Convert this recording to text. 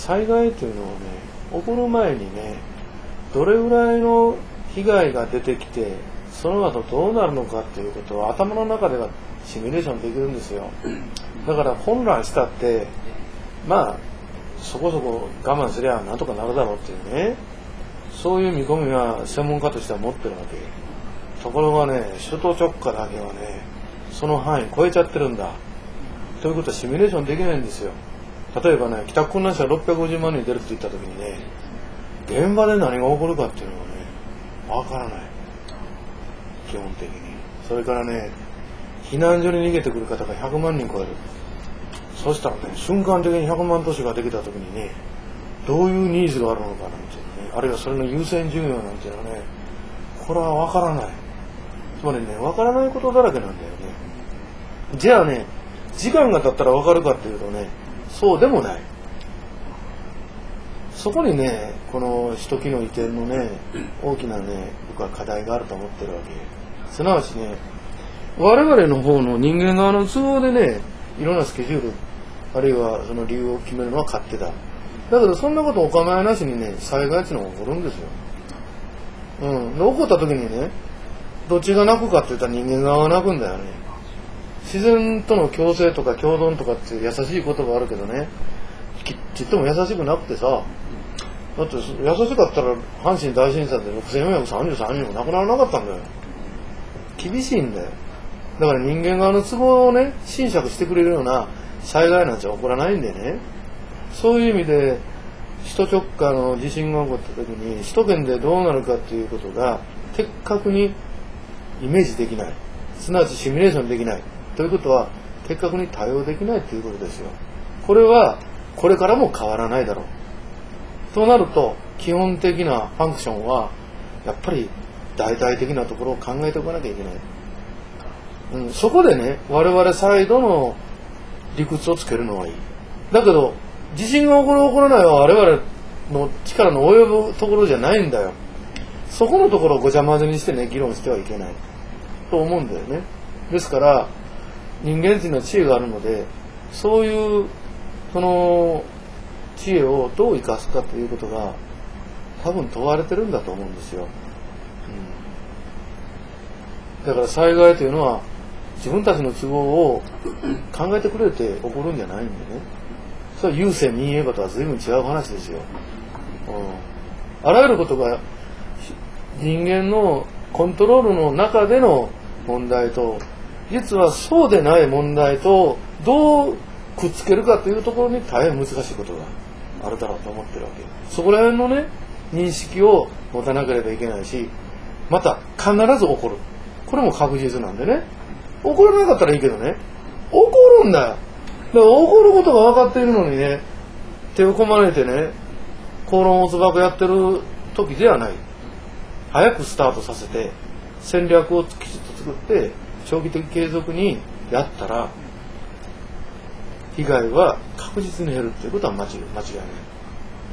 災害というのはね、起こる前にね、どれぐらいの被害が出てきて、その後どうなるのかっていうことを頭の中ではシミュレーションできるんですよ。だから混乱したって、まあそこそこ我慢すりゃなんとかなるだろうっていうね、そういう見込みは専門家としては持ってるわけ。ところがね、首都直下だけはね、その範囲超えちゃってるんだ。ということはシミュレーションできないんですよ。例えばね、帰宅困難者650万人出るって言った時にね、現場で何が起こるかっていうのはね、わからない。基本的に。それからね、避難所に逃げてくる方が100万人超える。そしたらね、瞬間的に100万都市ができた時にね、どういうニーズがあるのかなんていうね、あるいはそれの優先順位なんていうのはね、これはわからない。つまりね、わからないことだらけなんだよね。じゃあね、時間が経ったらわかるかっていうとね、そうでもない。そこにね、この首都機能移転のね、大きなね、僕は課題があると思ってるわけ。すなわちね、我々の方の人間側の都合でね、いろんなスケジュール、あるいはその理由を決めるのは勝手だ。だけどそんなことお構いなしにね、災害っていうのが起こるんですよ。で起こった時にね、どっちが泣くかって言ったら人間側が泣くんだよね。自然との共生とか共存とかっていう優しい言葉あるけどね、ちっとも優しくなくてさ、だって優しかったら阪神大震災で6433人も亡くならなかったんだよ。厳しいんだよ。だから人間側の都合をね、侵釈してくれるような災害なんて起こらないんでね、そういう意味で首都直下の地震が起こった時に首都圏でどうなるかっていうことが的確にイメージできない、すなわちシミュレーションできないということは的確に対応できないということですよ。これはこれからも変わらないだろうとなると、基本的なファンクションはやっぱり大々的なところを考えておかなきゃいけない。そこでね、我々サイドの理屈をつけるのはいい。だけど地震が起こる起こらないは我々の力の及ぶところじゃないんだよ。そこのところをごちゃ混ぜにしてね、議論してはいけないと思うんだよね。ですから人間っていうのは知恵があるので、そういうその知恵をどう生かすかということが多分問われてるんだと思うんですよ。だから災害というのは自分たちの都合を考えてくれて起こるんじゃないんでね、それは優先民営化とは随分違う話ですよ。あらゆることが人間のコントロールの中での問題と、実はそうでない問題とどうくっつけるかというところに大変難しいことがあるだろうと思ってるわけ。そこら辺のね、認識を持たなければいけないし、また必ず起こる、これも確実なんでね。起こらなかったらいいけどね、起こるんだよ。だから起こることが分かっているのにね、手をこまねてね、口論オばくやってる時ではない。早くスタートさせて戦略をきちっと作って長期的継続にやったら被害は確実に減るということは間違いない。